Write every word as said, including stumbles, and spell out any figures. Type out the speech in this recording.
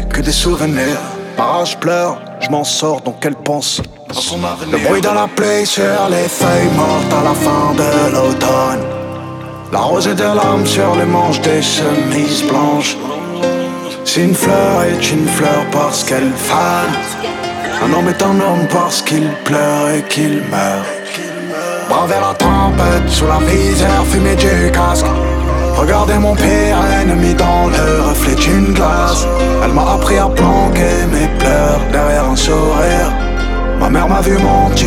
plus que des souvenirs. Par je pleure, je m'en sors donc elle pense à son avenir. Le bruit de la pluie sur les feuilles mortes à la fin de l'automne. La rosée de l'âme sur les manches des chemises blanches. Si une fleur est une fleur parce qu'elle fane, un homme est un homme parce qu'il pleure et qu'il meurt. Braver la tempête sous la visière fumée du casque. Regardez mon pire ennemi dans le reflet d'une glace. Elle m'a appris à planquer mes pleurs derrière un sourire. Ma mère m'a vu mentir